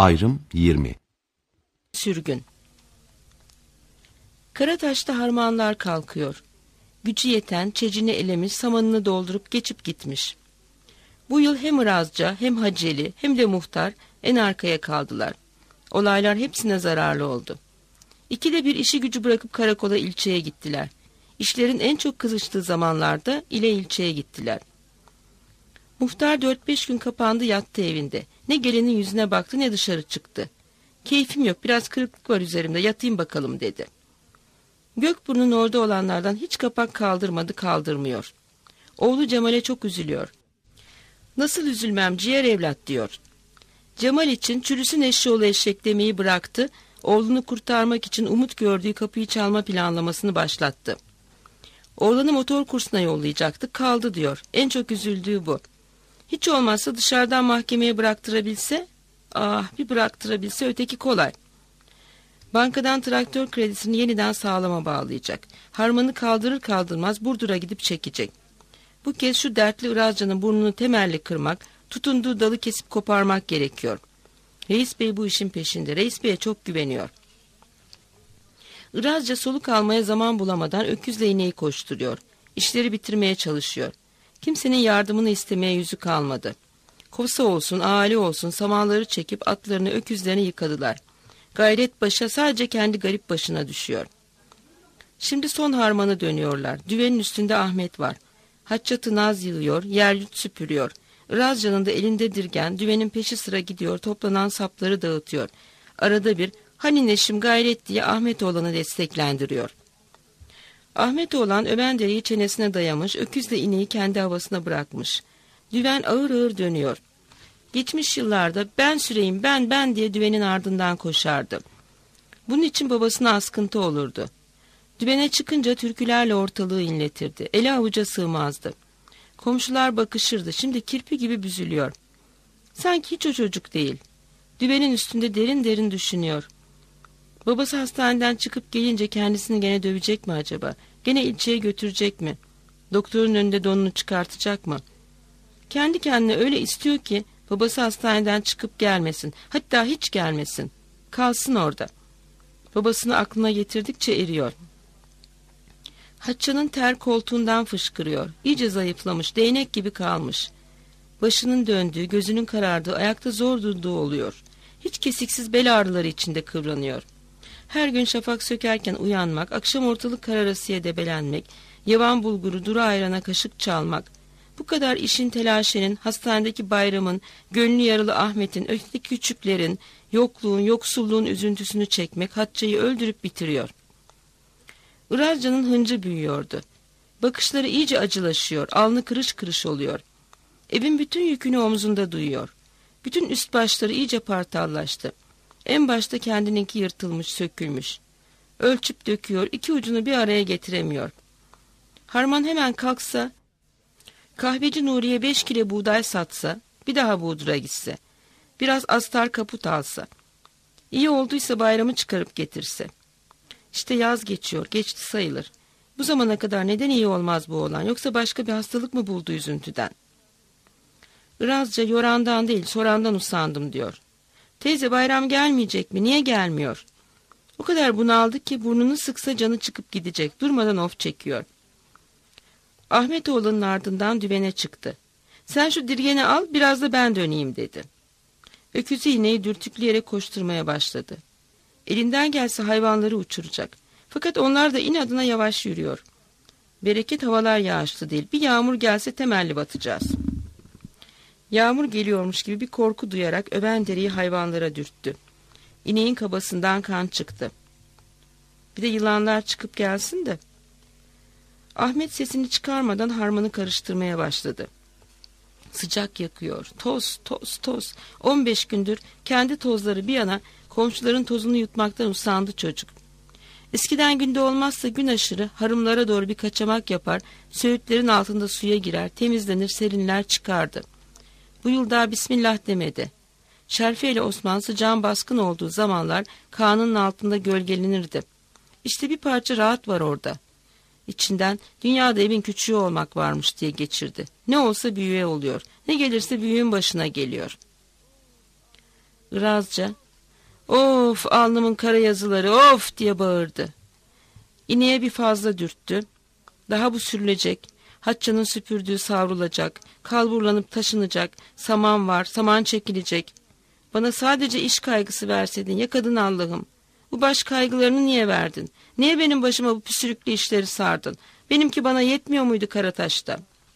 Ayrım 20. Sürgün. Karataş'ta harmanlar kalkıyor. Gücü yeten çecini elemiş, samanını doldurup geçip gitmiş. Bu yıl hem Irazca hem Haceli hem de muhtar en arkaya kaldılar. Olaylar hepsine zararlı oldu. İkide bir işi gücü bırakıp karakola, ilçeye gittiler. İşlerin en çok kızıştığı zamanlarda ile ilçeye gittiler. Muhtar 4-5 gün kapandı, yattı evinde. Ne gelenin yüzüne baktı ne dışarı çıktı. Keyfim yok, biraz kırıklık var üzerimde, yatayım bakalım dedi. Gökburnu'nun orada olanlardan hiç kapak kaldırmadı, kaldırmıyor. Oğlu Cemal'e çok üzülüyor. Nasıl üzülmem ciğer evlat diyor. Cemal için çürüsün eşşoğlu eşek demeyi bıraktı, oğlunu kurtarmak için umut gördüğü kapıyı çalma planlamasını başlattı. Oğlanı motor kursuna yollayacaktı, kaldı diyor. En çok üzüldüğü bu. Hiç olmazsa dışarıdan mahkemeye bıraktırabilse, bir bıraktırabilse öteki kolay. Bankadan traktör kredisini yeniden sağlama bağlayacak. Harmanı kaldırır kaldırmaz Burdur'a gidip çekecek. Bu kez şu dertli Irazca'nın burnunu temelli kırmak, tutunduğu dalı kesip koparmak gerekiyor. Reis Bey bu işin peşinde. Reis Bey'e çok güveniyor. Irazca soluk almaya zaman bulamadan öküzle ineği koşturuyor. İşleri bitirmeye çalışıyor. Kimsenin yardımını istemeye yüzü kalmadı. Kosa olsun, aile olsun samanları çekip atlarını, öküzlerini yıkadılar. Gayret başa, sadece kendi garip başına düşüyor. Şimdi son harmanı dönüyorlar. Düvenin üstünde Ahmet var. Haççatı naz yığıyor, yer yut süpürüyor. Irazca'nın da elinde dirgen, düvenin peşi sıra gidiyor, toplanan sapları dağıtıyor. Arada bir, hani Neşim gayret diye Ahmetoğlan'ı desteklendiriyor. Ahmetoğlan Öbendere'yi çenesine dayamış, öküzle ineği kendi havasına bırakmış. Düven ağır ağır dönüyor. Geçmiş yıllarda ben süreyim, ben diye düvenin ardından koşardı. Bunun için babasına askıntı olurdu. Düvene çıkınca türkülerle ortalığı inletirdi. Eli avuca sığmazdı. Komşular bakışırdı. Şimdi kirpi gibi büzülüyor. Sanki hiç o çocuk değil. Düvenin üstünde derin derin düşünüyor. Babası hastaneden çıkıp gelince kendisini gene dövecek mi acaba? Gene ilçeye götürecek mi? Doktorun önünde donunu çıkartacak mı? Kendi kendine öyle istiyor ki babası hastaneden çıkıp gelmesin. Hatta hiç gelmesin. Kalsın orada. Babasını aklına getirdikçe eriyor. Haçça'nın ter koltuğundan fışkırıyor. İyice zayıflamış, değnek gibi kalmış. Başının döndüğü, gözünün karardığı, ayakta zor durduğu oluyor. Hiç kesiksiz bel ağrıları içinde kıvranıyor. Her gün şafak sökerken uyanmak, akşam ortalık kararasıya debelenmek, yavan bulguru duru ayrana kaşık çalmak. Bu kadar işin telaşenin, hastanedeki Bayram'ın, gönlü yaralı Ahmet'in, öteki küçüklerin, yokluğun, yoksulluğun üzüntüsünü çekmek Haçça'yı öldürüp bitiriyor. Irazca'nın hıncı büyüyordu. Bakışları iyice acılaşıyor, alnı kırış kırış oluyor. Evin bütün yükünü omzunda duyuyor. Bütün üst başları iyice partallaştı. En başta kendininki yırtılmış, sökülmüş. Ölçüp döküyor, iki ucunu bir araya getiremiyor. Harman hemen kalksa, kahveci Nuriye 5 kilo buğday satsa, bir daha Burdur'a gitse, biraz astar kaput alsa, iyi olduysa Bayram'ı çıkarıp getirse. İşte yaz geçiyor, geçti sayılır. Bu zamana kadar neden iyi olmaz bu oğlan, yoksa başka bir hastalık mı buldu üzüntüden? Irazca yorandan değil, sorandan usandım diyor. Teyze Bayram gelmeyecek mi? Niye gelmiyor? O kadar bunaldı ki burnunu sıksa canı çıkıp gidecek. Durmadan of çekiyor. Ahmetoğlan'ın ardından düvene çıktı. Sen şu dirgeni al, biraz da ben döneyim dedi. Öküzü ineği dürtükleyerek koşturmaya başladı. Elinden gelse hayvanları uçuracak. Fakat onlar da inadına yavaş yürüyor. Bereket havalar yağışlı değil. Bir yağmur gelse temelli batacağız. Yağmur geliyormuş gibi bir korku duyarak Öbendere'yi hayvanlara dürttü. İneğin kabasından kan çıktı. Bir de yılanlar çıkıp gelsin de. Ahmet sesini çıkarmadan harmanı karıştırmaya başladı. Sıcak yakıyor. Toz, toz, toz. 15 gündür kendi tozları bir yana komşuların tozunu yutmaktan usandı çocuk. Eskiden günde olmazsa gün aşırı harımlara doğru bir kaçamak yapar, söğütlerin altında suya girer, temizlenir, serinler çıkardı. Bu yıl daha Bismillah demedi. Şerfe ile Osman sıcağın baskın olduğu zamanlar Kaan'ın altında gölgelenirdi. İşte bir parça rahat var orada. İçinden dünyada evin küçüğü olmak varmış diye geçirdi. Ne olsa büyüğe oluyor. Ne gelirse büyüğün başına geliyor. Irazca, "Of, alnımın kara yazıları, of!" diye bağırdı. İneğe bir fazla dürttü. Daha bu sürülecek. Hatçanın süpürdüğü savrulacak. Kalburlanıp taşınacak. Saman var, saman çekilecek. Bana sadece iş kaygısı verseydin ya kadın Allah'ım. Bu baş kaygılarını niye verdin? Niye benim başıma bu püsürüklü işleri sardın? Benimki bana yetmiyor muydu Karataş'ta?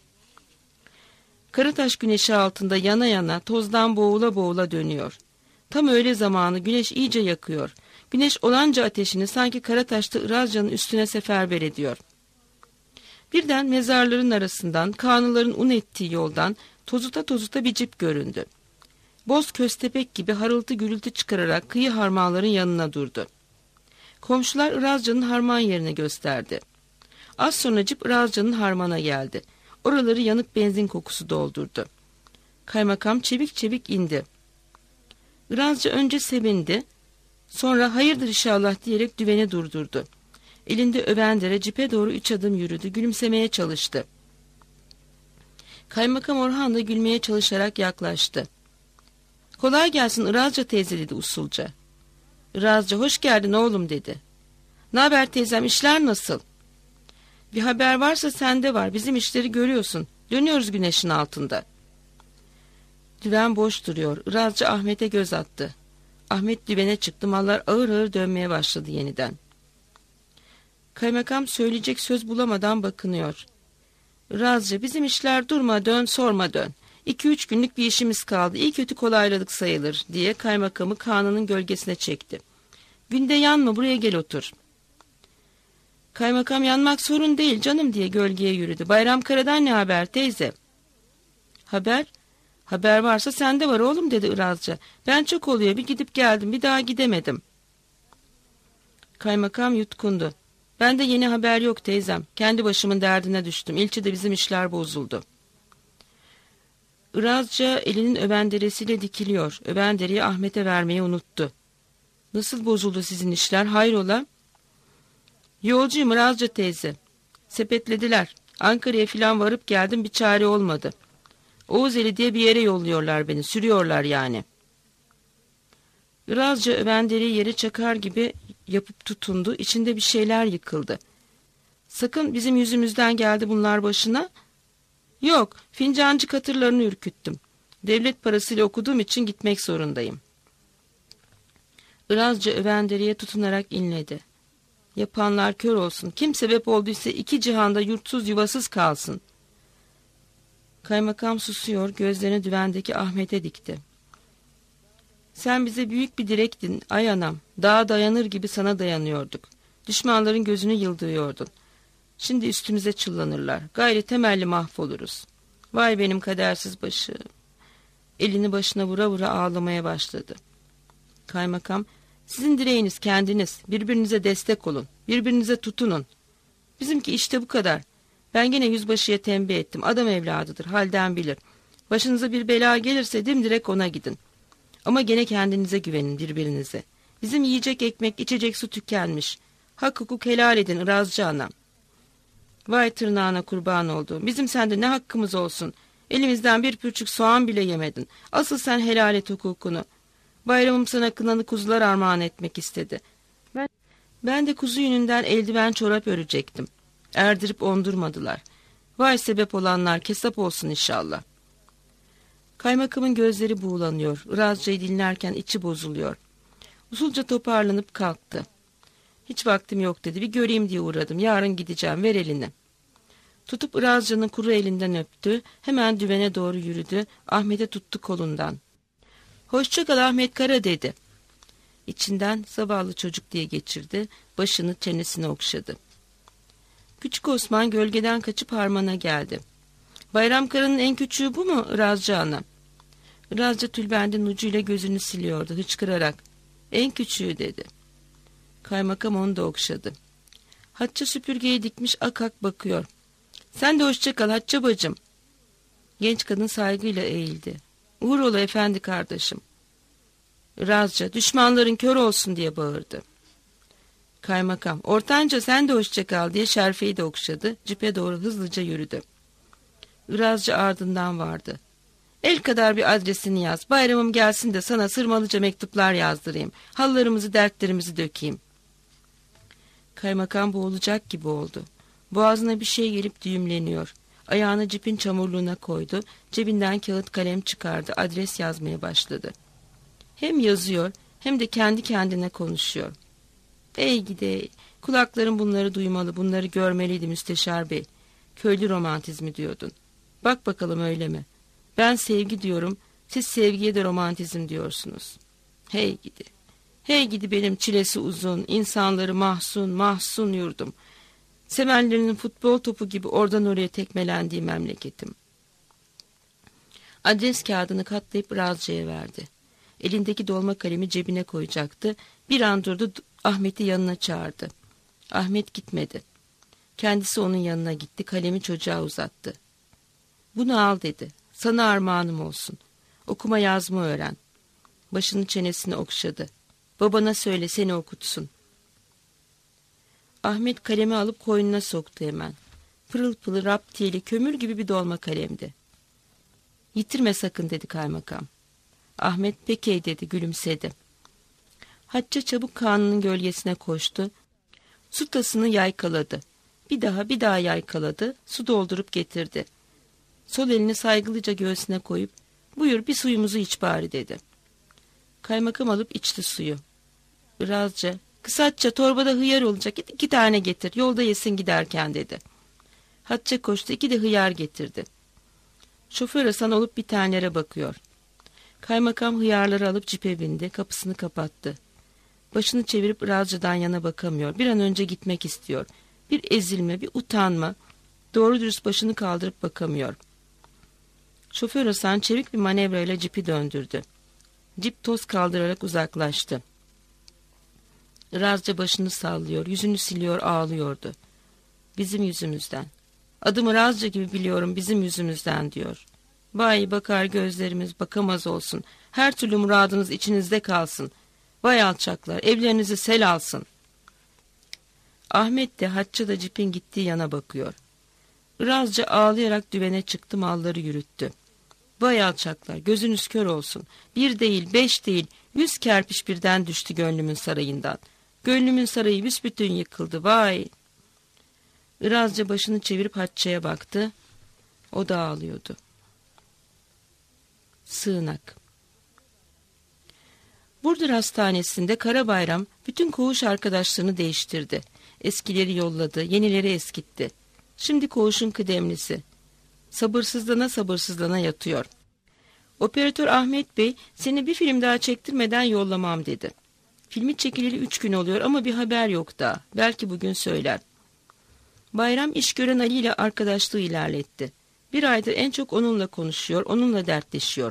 Karataş güneşi altında yana yana, tozdan boğula boğula dönüyor. Tam öğle zamanı güneş iyice yakıyor. Güneş olanca ateşini sanki Karataş'ta Irazca'nın üstüne seferber ediyor. Birden mezarların arasından, kağnıların un ettiği yoldan tozuta tozuta bir cip göründü. Boz köstebek gibi harıltı gürültü çıkararak kıyı harmanların yanına durdu. Komşular Irazca'nın harman yerini gösterdi. Az sonra cip Irazca'nın harmana geldi. Oraları yanık benzin kokusu doldurdu. Kaymakam çevik çevik indi. Irazca önce sevindi, sonra hayırdır inşallah diyerek düveni durdurdu. Elinde övendere cipe doğru 3 adım yürüdü, gülümsemeye çalıştı. Kaymakam Orhan da gülmeye çalışarak yaklaştı. "Kolay gelsin Irazca teyze," dedi usulca. Irazca, "Hoş geldin oğlum," dedi. "Naber teyzem, işler nasıl?" "Bir haber varsa sende var, bizim işleri görüyorsun. Dönüyoruz güneşin altında." Düven boş duruyor. Irazca Ahmet'e göz attı. Ahmet düvene çıktı, mallar ağır ağır dönmeye başladı yeniden. Kaymakam söyleyecek söz bulamadan bakınıyor. "Irazca, bizim işler durma dön, sorma dön. 2-3 günlük bir işimiz kaldı, iyi kötü kolayladık sayılır," diye kaymakamı Kanan'ın gölgesine çekti. "Günde yanma, buraya gel otur." Kaymakam, "Yanmak sorun değil canım," diye gölgeye yürüdü. "Bayram Kara'dan ne haber teyze?" "Haber? Haber varsa sende var oğlum," dedi Irazca. "Ben çok oluyor, bir gidip geldim, bir daha gidemedim." Kaymakam yutkundu. "Ben de yeni haber yok teyzem. Kendi başımın derdine düştüm. İlçede bizim işler bozuldu." Irazca elinin öbenderesiyle dikiliyor. Öbendereyi Ahmet'e vermeyi unuttu. "Nasıl bozuldu sizin işler, hayrola?" "Yolcuyum Irazca teyze. Sepetlediler. Ankara'ya filan varıp geldim, bir çare olmadı. Oğuzeli diye bir yere yolluyorlar beni, sürüyorlar yani." Irazca öbendereyi yere çakar gibi yapıp tutundu, içinde bir şeyler yıkıldı. "Sakın bizim yüzümüzden geldi bunlar başına." "Yok, fincancı katırlarını ürküttüm. Devlet parasıyla okuduğum için gitmek zorundayım." Irazca öbendereye tutunarak inledi. "Yapanlar kör olsun, kim sebep olduysa 2 cihanda yurtsuz yuvasız kalsın." Kaymakam susuyor, gözlerini düvendeki Ahmet'e dikti. "Sen bize büyük bir direktin ay anam, dağa dayanır gibi sana dayanıyorduk. Düşmanların gözünü yıldırıyordun. Şimdi üstümüze çullanırlar, gayri temelli mahvoluruz. Vay benim kadersiz başım." Elini başına vura vura ağlamaya başladı. Kaymakam, "Sizin direğiniz kendiniz, birbirinize destek olun, birbirinize tutunun. Bizimki işte bu kadar. Ben gene yüzbaşıya tembih ettim, adam evladıdır, halden bilir. Başınıza bir bela gelirse dimdirek ona gidin. Ama gene kendinize güvenin, birbirinize. Bizim yiyecek ekmek, içecek su tükenmiş. Hak hukuk helal edin Irazcı anam." "Vay tırnağına kurban olduğum, bizim sende ne hakkımız olsun? Elimizden bir pürçük soğan bile yemedin. Asıl sen helal et hukukunu. Bayramım sana kınalı kuzular armağan etmek istedi. Ben de kuzu yününden eldiven çorap örecektim. Erdirip ondurmadılar. Vay sebep olanlar, kesap olsun inşallah." Kaymakamın gözleri buğulanıyor. Irazca'yı dinlerken içi bozuluyor. Usulca toparlanıp kalktı. "Hiç vaktim yok," dedi. "Bir göreyim diye uğradım. Yarın gideceğim, ver elini." Tutup Irazca'nın kuru elinden öptü. Hemen düvene doğru yürüdü. Ahmet'e tuttu kolundan. "Hoşça kal Ahmet Kara," dedi. İçinden zavallı çocuk diye geçirdi. Başını çenesine okşadı. Küçük Osman gölgeden kaçıp harmana geldi. "Bayram Kara'nın en küçüğü bu mu Irazcı ana?" Irazcı tülbendin ucuyla gözünü siliyordu hıçkırarak. "En küçüğü," dedi. Kaymakam onu da okşadı. Hatça süpürgeyi dikmiş ak ak bakıyor. "Sen de hoşça kal Hatça bacım." Genç kadın saygıyla eğildi. "Uğur ola efendi kardeşim." Irazca, "Düşmanların kör olsun," diye bağırdı. Kaymakam, "Ortanca sen de hoşça kal," diye Şerfe'yi de okşadı. Cipe doğru hızlıca yürüdü. Irazcı ardından vardı. El kadar bir adresini yaz. Bayramım gelsin de sana sırmalıca mektuplar yazdırayım. Hallarımızı, dertlerimizi dökeyim. Kaymakam boğulacak gibi oldu. Boğazına bir şey gelip düğümleniyor. Ayağını cipin çamurluğuna koydu. Cebinden kağıt kalem çıkardı. Adres yazmaya başladı. Hem yazıyor hem de kendi kendine konuşuyor. Ey gidi, kulaklarım bunları duymalı, bunları görmeliydi müsteşar bey. Köylü romantizmi diyordun. Bak bakalım öyle mi? Ben sevgi diyorum, siz sevgiye de romantizm diyorsunuz. Hey gidi, hey gidi benim çilesi uzun, insanları mahzun, mahzun yurdum. Sevenlerinin futbol topu gibi oradan oraya tekmelendiği memleketim. Adres kağıdını katlayıp Razca'ya verdi. Elindeki dolma kalemi cebine koyacaktı. Bir an durdu, Ahmet'i yanına çağırdı. Ahmet gitmedi. Kendisi onun yanına gitti, kalemi çocuğa uzattı. Bunu al dedi. Sana armağanım olsun. Okuma yazma öğren. Başını çenesini okşadı. Babana söyle seni okutsun. Ahmet kalemi alıp koynuna soktu hemen. Pırıl pırıl raptiyeli kömür gibi bir dolma kalemdi. Yitirme sakın dedi kaymakam. Ahmet peki dedi, gülümsedi. Hatice çabuk Kaan'ın gölgesine koştu. Su tasını yaykaladı. Bir daha yaykaladı. Su doldurup getirdi. Sol elini saygılıca göğsüne koyup buyur bir suyumuzu iç bari dedi. Kaymakam alıp içti suyu. Birazca kısaca torbada hıyar olacak, 2 tane getir, yolda yesin giderken dedi. Hatice koştu, 2 de hıyar getirdi. Şoför Hasan olup bir tanelere bakıyor. Kaymakam hıyarları alıp cipe bindi, kapısını kapattı. Başını çevirip Razca'dan yana bakamıyor. Bir an önce gitmek istiyor. Bir ezilme, bir utanma. Doğru dürüst başını kaldırıp bakamıyor. Şoför Hasan çevik bir manevrayla cipi döndürdü. Cip toz kaldırarak uzaklaştı. Razca başını sallıyor, yüzünü siliyor, ağlıyordu. Bizim yüzümüzden. Adımı Razca gibi biliyorum, bizim yüzümüzden diyor. Vay bakar gözlerimiz bakamaz olsun. Her türlü muradınız içinizde kalsın. Vay alçaklar, evlerinizi sel alsın. Ahmet de Hatice da cipin gittiği yana bakıyor. Razca ağlayarak düvene çıktı, malları yürüttü. Vay alçaklar, gözünüz kör olsun. 1 değil, 5 değil, 100 kerpiç birden düştü gönlümün sarayından. Gönlümün sarayı büsbütün yıkıldı, vay. Irazca başını çevirip Hatice'ye baktı. O da ağlıyordu. Sığınak. Burdur Hastanesi'nde Karabayram bütün koğuş arkadaşlarını değiştirdi. Eskileri yolladı, yenileri eskitti. Şimdi koğuşun kıdemlisi. Sabırsızlana yatıyor. Operatör Ahmet Bey, seni bir film daha çektirmeden yollamam dedi. Filmi çekileli 3 gün oluyor ama bir haber yok daha. Belki bugün söyler. Bayram iş gören Ali ile arkadaşlığı ilerletti. 1 aydır en çok onunla konuşuyor, onunla dertleşiyor.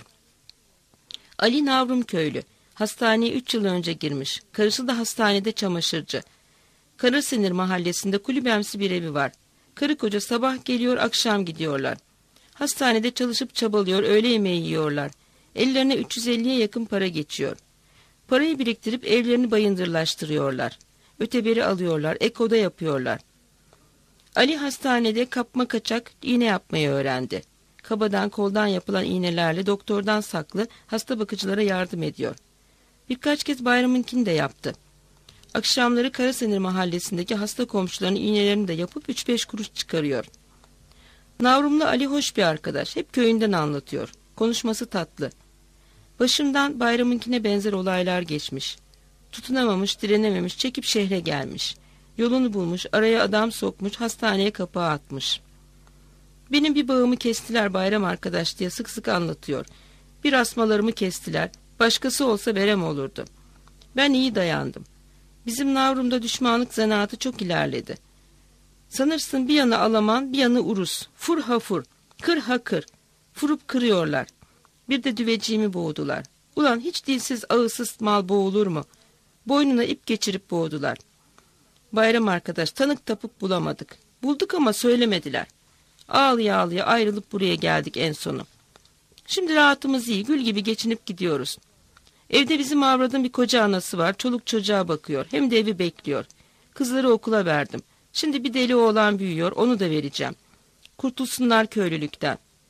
Ali Navrum köylü. Hastaneye 3 yıl önce girmiş. Karısı da hastanede çamaşırcı. Karasinir mahallesinde kulübemsi bir evi var. Karı koca sabah geliyor, akşam gidiyorlar. Hastanede çalışıp çabalıyor, öğle yemeği yiyorlar. Ellerine 350'ye yakın para geçiyor. Parayı biriktirip evlerini bayındırlaştırıyorlar. Öteberi alıyorlar, ek oda yapıyorlar. Ali hastanede kapma kaçak iğne yapmayı öğrendi. Kabadan koldan yapılan iğnelerle doktordan saklı hasta bakıcılara yardım ediyor. Birkaç kez Bayram'ınkini de yaptı. Akşamları Karasenir mahallesindeki hasta komşularının iğnelerini de yapıp 3-5 kuruş çıkarıyor. Navrumlu Ali hoş bir arkadaş. Hep köyünden anlatıyor. Konuşması tatlı. Başımdan Bayram'ınkine benzer olaylar geçmiş. Tutunamamış, direnememiş, çekip şehre gelmiş. Yolunu bulmuş, araya adam sokmuş, hastaneye kapağı atmış. Benim bir bağımı kestiler Bayram arkadaş diye sık sık anlatıyor. Bir asmalarımı kestiler. Başkası olsa verem olurdu. Ben iyi dayandım. Bizim Navrum'da düşmanlık zanaatı çok ilerledi. Sanırsın bir yanı Alaman, bir yanı Urus. Fur ha fur, kır ha kır. Furup kırıyorlar. Bir de düveciğimi boğdular. Ulan hiç dilsiz ağızsız mal boğulur mu? Boynuna ip geçirip boğdular. Bayram arkadaş, tanık tapık bulamadık. Bulduk ama söylemediler. Ağlıya ağlıya ayrılıp buraya geldik en sonu. Şimdi rahatımız iyi, gül gibi geçinip gidiyoruz. Evde bizim avradın bir koca anası var, çoluk çocuğa bakıyor, hem de evi bekliyor. Kızları okula verdim. Şimdi bir deli oğlan büyüyor, onu da vereceğim. Kurtulsunlar köylülükten.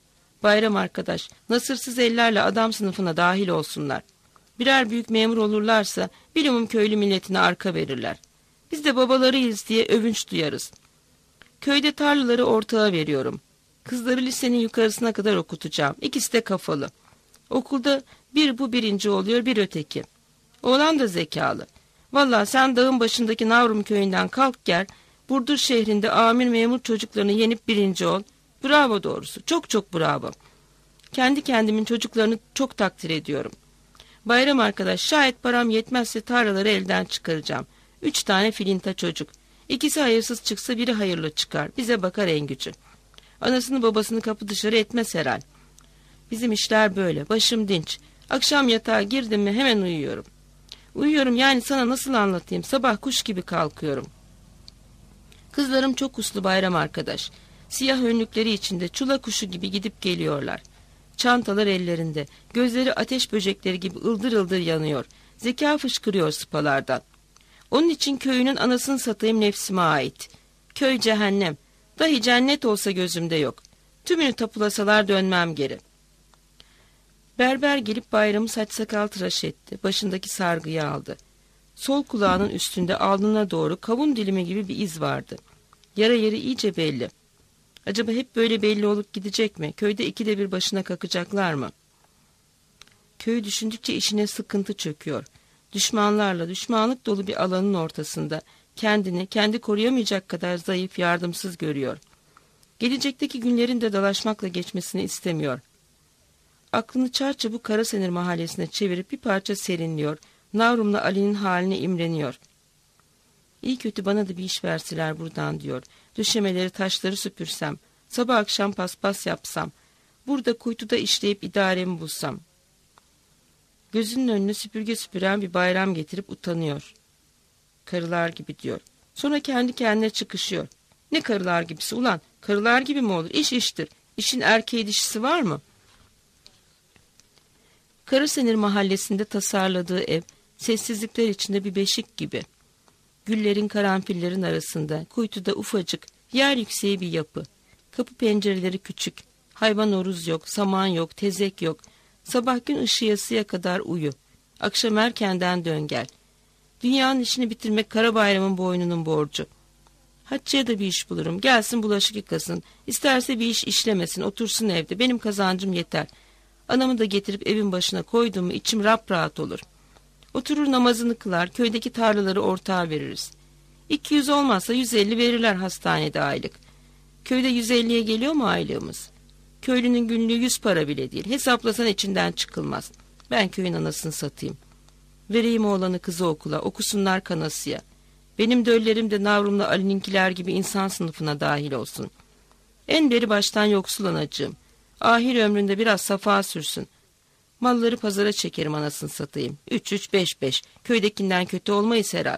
Bayram arkadaş, nasırsız ellerle adam sınıfına dahil olsunlar. Birer büyük memur olurlarsa bilimum köylü milletine arka verirler. Biz de babalarıyız diye övünç duyarız. Köyde tarlaları ortağa veriyorum. Kızları lisenin yukarısına kadar okutacağım. İkisi de kafalı. Okulda bir bu birinci oluyor, bir öteki. Oğlan da zekalı. Vallahi sen dağın başındaki Navrum köyünden kalk gel, Burdur şehrinde amir memur çocuklarını yenip birinci ol. Bravo doğrusu, çok çok bravo. Kendi kendimin çocuklarını çok takdir ediyorum. Bayram arkadaş, şayet param yetmezse tarlaları elden çıkaracağım. 3 tane filinta çocuk. İkisi hayırsız çıksa biri hayırlı çıkar. Bize bakar en gücü. Anasını babasını kapı dışarı etmez herhal. Bizim işler böyle. Başım dinç. Akşam yatağa girdim mi hemen uyuyorum. Uyuyorum yani sana nasıl anlatayım? Sabah kuş gibi kalkıyorum. Kızlarım çok uslu Bayram arkadaş. Siyah önlükleri içinde çula kuşu gibi gidip geliyorlar. Çantalar ellerinde. Gözleri ateş böcekleri gibi ıldır ıldır yanıyor. Zeka fışkırıyor sıpalardan. Onun için köyünün anasını satayım nefsime ait. Köy cehennem. Dahi cennet olsa gözümde yok. Tümünü tapulasalar dönmem geri. Berber gelip Bayram'ı saç sakal tıraş etti. Başındaki sargıyı aldı. Sol kulağının üstünde alnına doğru kavun dilimi gibi bir iz vardı. Yara yeri iyice belli. Acaba hep böyle belli olup gidecek mi? Köyde ikide bir başına kakacaklar mı? Köyü düşündükçe işine sıkıntı çöküyor. Düşmanlarla düşmanlık dolu bir alanın ortasında kendini kendi koruyamayacak kadar zayıf, yardımsız görüyor. Gelecekteki günlerin de dalaşmakla geçmesini istemiyor. Aklını çarçabuk Karasenir mahallesine çevirip bir parça serinliyor. Navrum'la Ali'nin haline imreniyor. İyi kötü bana da bir iş verseler buradan diyor. Döşemeleri, taşları süpürsem, sabah akşam paspas yapsam, burada kuytuda işleyip idaremi bulsam. Gözünün önüne süpürge süpüren bir Bayram getirip utanıyor. Karılar gibi diyor. Sonra kendi kendine çıkışıyor. Ne karılar gibisi ulan? Karılar gibi mi olur? İş iştir. İşin erkeği dişisi var mı? Karasenir mahallesinde tasarladığı ev, sessizlikler içinde bir beşik gibi. Güllerin, karanfillerin arasında, kuytuda ufacık, yer yükseği bir yapı. Kapı pencereleri küçük. Hayvan oruz yok, saman yok, tezek yok. Sabah gün ışıyasıya kadar uyu. Akşam erkenden dön gel. Dünyanın işini bitirmek Karabayram'ın boynunun borcu. Hatice'ye de bir iş bulurum. Gelsin bulaşık yıkasın. İsterse bir iş işlemesin, otursun evde. Benim kazancım yeter. Anamı da getirip evin başına koydum mu içim rahat olur. Oturur namazını kılar, köydeki tarlaları ortağa veririz. 200 olmazsa 150 verirler hastanede aylık. Köyde 150'ye geliyor mu aylığımız? Köylünün günlüğü 100 para bile değil. Hesaplasan içinden çıkılmaz. Ben köyün anasını satayım. Vereyim oğlanı kızı okula, okusunlar kanasıya. Benim döllerim de Navrum'la Ali'ninkiler gibi insan sınıfına dahil olsun. En beri baştan yoksul anacığım. Ahir ömründe biraz safa sürsün. Malları pazara çekerim anasını satayım. 3-3-5-5. Köydekinden kötü olmayız herhal.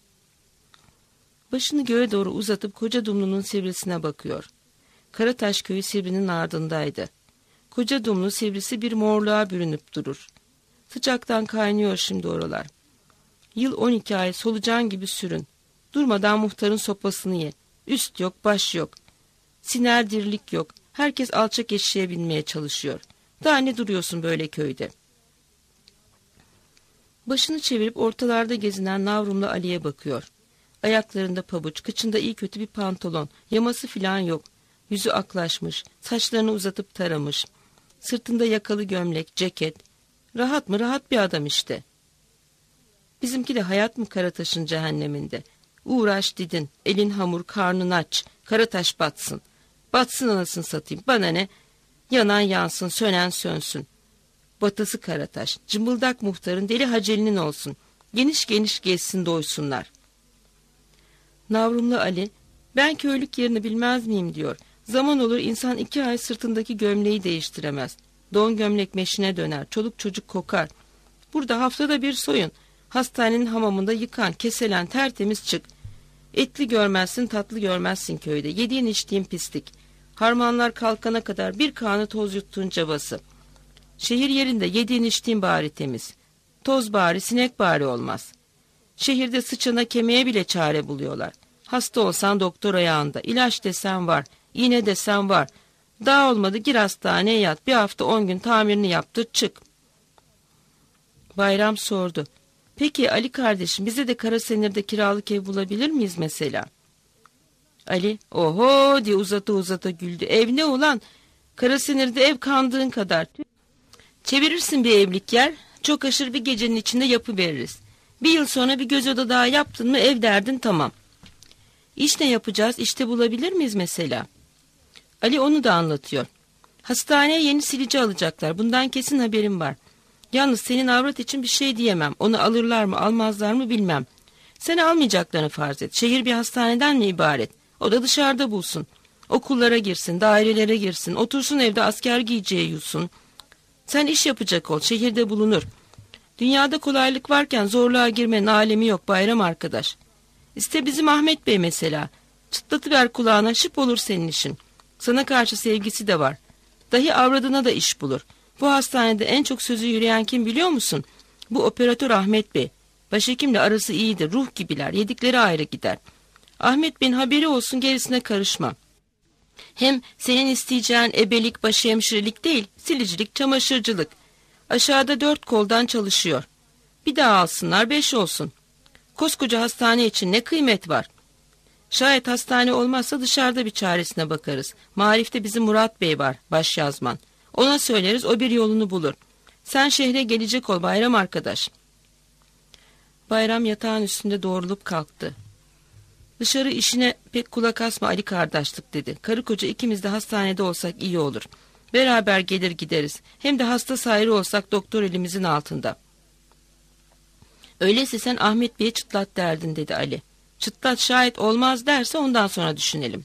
Başını göğe doğru uzatıp Koca Dumlu'nun sivrisine bakıyor. Karataş köyü Sivri'nin ardındaydı. Koca Dumlu Sivrisi bir morluğa bürünüp durur. Sıcaktan kaynıyor şimdi oralar. Yıl 12 ay solucan gibi sürün. Durmadan muhtarın sopasını ye. Üst yok, baş yok. Siner dirlik yok. Herkes alçak eşeğe binmeye çalışıyor. Daha ne duruyorsun böyle köyde? Başını çevirip ortalarda gezinen Navrumlu Ali'ye bakıyor. Ayaklarında pabuç, kıçında iyi kötü bir pantolon, yaması filan yok. Yüzü aklaşmış, saçlarını uzatıp taramış. Sırtında yakalı gömlek, ceket. Rahat mı? Rahat bir adam işte. Bizimki de hayat mı Karataş'ın cehenneminde? Uğraş didin, elin hamur, karnın aç, Karataş batsın. Batsın anasını satayım, bana ne? Yanan yansın, sönen sönsün. Batısı Karataş, cımbıldak muhtarın deli Haceli'nin olsun. Geniş geniş gezsin doysunlar. Navrumlu Ali, ben köylük yerini bilmez miyim diyor. Zaman olur insan 2 ay sırtındaki gömleği değiştiremez. Don gömlek meşine döner, çoluk çocuk kokar. Burada haftada bir soyun. Hastanenin hamamında yıkan, keselen, tertemiz çık. Etli görmezsin, tatlı görmezsin köyde. Yediğin içtiğin pislik. Harmanlar kalkana kadar bir kanı toz yuttuğun cabası. Şehir yerinde yediğin içtiğin bari temiz. Toz bari, sinek bari olmaz. Şehirde sıçana kemiğe bile çare buluyorlar. Hasta olsan doktor ayağında. İlaç desen var, iğne desen var. Daha olmadı gir hastaneye yat. Bir hafta 10 gün tamirini yaptır çık. Bayram sordu. Peki Ali kardeşim bize de Karasenir'de kiralık ev bulabilir miyiz mesela? Ali oho diye uzata uzata güldü. Ev ne ulan? Karasenir'de ev kandığın kadar. Çevirirsin bir evlik yer. Çok aşırı bir gecenin içinde yapıveririz. Bir yıl sonra bir göz oda daha yaptın mı ev derdin tamam. İş ne yapacağız? İşte bulabilir miyiz mesela? Ali onu da anlatıyor. Hastaneye yeni silici alacaklar. Bundan kesin haberim var. Yalnız senin avrat için bir şey diyemem. Onu alırlar mı almazlar mı bilmem. Seni almayacaklarını farz et. Şehir bir hastaneden mi ibaret? O da dışarıda bulsun. Okullara girsin, dairelere girsin. Otursun evde asker giyeceği yusun. Sen iş yapacak ol. Şehirde bulunur. Dünyada kolaylık varken zorluğa girmenin alemi yok Bayram arkadaş. İşte bizim Ahmet Bey mesela. Çıtlatıver kulağına şıp olur senin işin. Sana karşı sevgisi de var. Dahi avradına da iş bulur. Bu hastanede en çok sözü yürüyen kim biliyor musun? Bu operatör Ahmet Bey. Başhekimle arası iyidir, ruh gibiler, yedikleri ayrı gider. Ahmet Bey'in haberi olsun gerisine karışma. Hem senin isteyeceğin ebelik, başhemşirelik değil, silicilik, çamaşırcılık. Aşağıda 4 koldan çalışıyor. Bir daha alsınlar 5 olsun. Koskoca hastane için ne kıymet var? Şayet hastane olmazsa dışarıda bir çaresine bakarız. Marif'te bizim Murat Bey var, başyazman. Ona söyleriz o bir yolunu bulur. Sen şehre gelecek ol Bayram arkadaş. Bayram yatağın üstünde doğrulup kalktı. Dışarı işine pek kulak asma Ali kardeşlik dedi. Karı koca ikimiz de hastanede olsak iyi olur. Beraber gelir gideriz. Hem de hasta sayrı olsak doktor elimizin altında. Öyleyse sen Ahmet Bey'e çıtlat derdin dedi Ali. Çıtlat şayet olmaz derse ondan sonra düşünelim.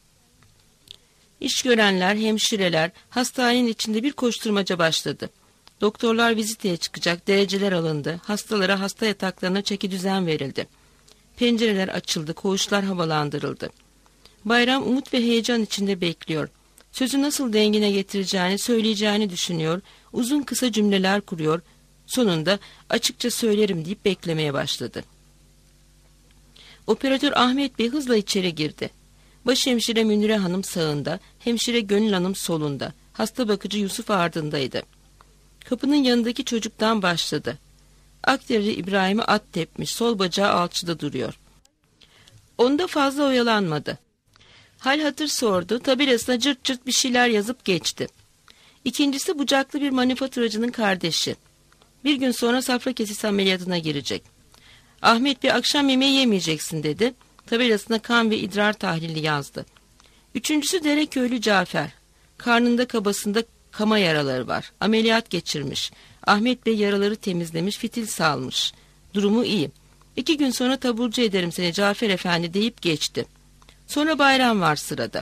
İş görenler, hemşireler hastanenin içinde bir koşturmaca başladı. Doktorlar viziteye çıkacak, dereceler alındı. Hastalara hasta yataklarına çekidüzen verildi. Pencereler açıldı, koğuşlar havalandırıldı. Bayram umut ve heyecan içinde bekliyor. Sözü nasıl dengine getireceğini, söyleyeceğini düşünüyor. Uzun kısa cümleler kuruyor. Sonunda açıkça söylerim deyip beklemeye başladı. Operatör Ahmet Bey hızla içeri girdi. Başhemşire Münire Hanım sağında, hemşire Gönül Hanım solunda. Hasta bakıcı Yusuf ardındaydı. Kapının yanındaki çocuktan başladı. Akderi İbrahim'e at tepmiş, sol bacağı alçıda duruyor. Onda fazla oyalanmadı. Hal hatır sordu, tabelasına cırt cırt bir şeyler yazıp geçti. İkincisi bucaklı bir manifaturacının kardeşi. Bir gün sonra safra kesesi ameliyatına girecek. Ahmet Bey akşam yemeği yemeyeceksin dedi. Tabelasına kan ve idrar tahlili yazdı. Üçüncüsü Dereköylü Cafer. Karnında kabasında kama yaraları var. Ameliyat geçirmiş. Ahmet Bey yaraları temizlemiş, fitil salmış. Durumu iyi. 2 gün sonra taburcu ederim seni Cafer Efendi deyip geçti. Sonra Bayram var sırada.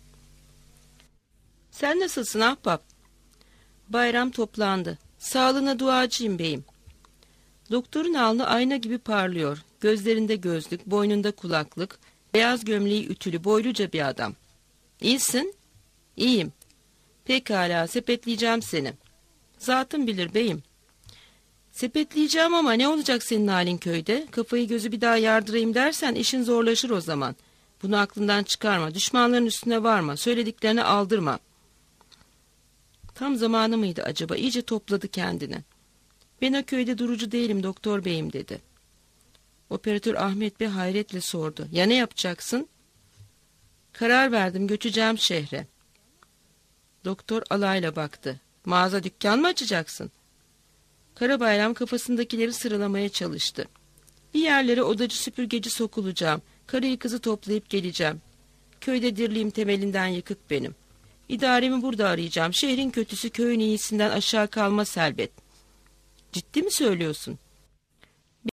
Sen nasılsın ahbap? Bayram toplandı. Sağlığına duacıyım beyim. Doktorun alnı ayna gibi parlıyor. Gözlerinde gözlük, boynunda kulaklık, beyaz gömleği ütülü, boyluca bir adam. İyisin? İyiyim. Pekala, sepetleyeceğim seni. Zatın bilir beyim. Sepetleyeceğim ama ne olacak senin halin köyde? Kafayı gözü bir daha yardırayım dersen işin zorlaşır o zaman. Bunu aklından çıkarma, düşmanların üstüne varma, söylediklerini aldırma. Tam zamanı mıydı acaba? İyice topladı kendini. Ben o köyde durucu değilim doktor beyim dedi. Operatör Ahmet Bey hayretle sordu. Ya ne yapacaksın? Karar verdim, göçeceğim şehre. Doktor alayla baktı. Mağaza dükkan mı açacaksın? Karabayram kafasındakileri sıralamaya çalıştı. Bir yerlere odacı süpürgeci sokulacağım. Karıyı kızı toplayıp geleceğim. Köyde dirliğim temelinden yıkık benim. İdaremi burada arayacağım. Şehrin kötüsü köyün iyisinden aşağı kalmaz elbet. Ciddi mi söylüyorsun?